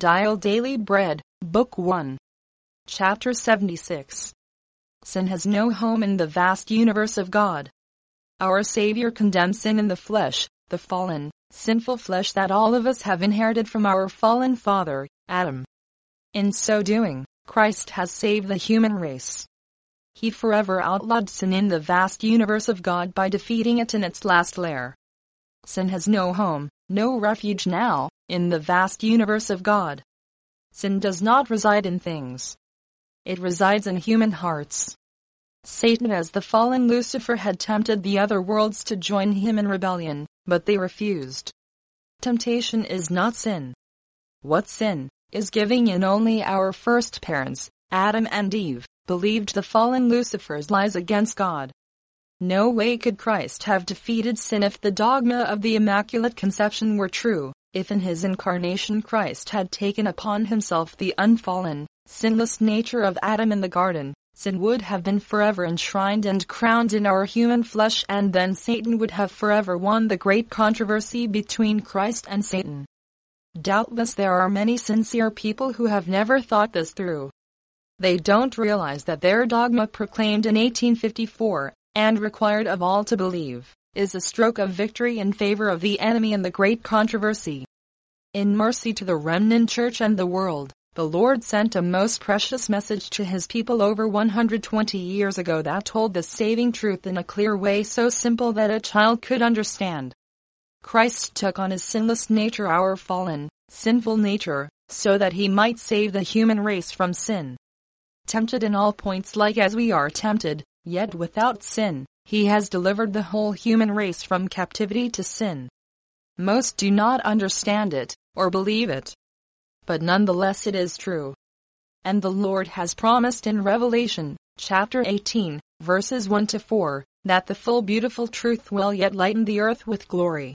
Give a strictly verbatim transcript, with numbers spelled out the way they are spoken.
Dial Daily Bread, Book one. Chapter seventy-six. Sin has no home in the vast universe of God. Our Savior condemned sin in the flesh, the fallen, sinful flesh that all of us have inherited from our fallen father, Adam. In so doing, Christ has saved the human race. He forever outlawed sin in the vast universe of God by defeating it in its last lair. Sin has no home, no refuge now, in the vast universe of God. Sin does not reside in things. It resides in human hearts. Satan as the fallen Lucifer had tempted the other worlds to join him in rebellion, but they refused. Temptation is not sin. What sin is giving in? Only our first parents, Adam and Eve, believed the fallen Lucifer's lies against God. No way could Christ have defeated sin if the dogma of the Immaculate Conception were true. If in his incarnation Christ had taken upon himself the unfallen, sinless nature of Adam in the garden, sin would have been forever enshrined and crowned in our human flesh, and then Satan would have forever won the great controversy between Christ and Satan. Doubtless there are many sincere people who have never thought this through. They don't realize that their dogma, proclaimed in eighteen fifty-four, and required of all to believe, is a stroke of victory in favor of the enemy in the great controversy. In mercy to the remnant church and the world, the Lord sent a most precious message to his people over one hundred twenty years ago that told the saving truth in a clear way, so simple that a child could understand. Christ took on his sinless nature, our fallen, sinful nature, so that he might save the human race from sin. Tempted in all points like as we are tempted, yet without sin, he has delivered the whole human race from captivity to sin. Most do not understand it, or believe it. But nonetheless it is true. And the Lord has promised in Revelation, chapter eighteen, verses one to four, that the full beautiful truth will yet lighten the earth with glory.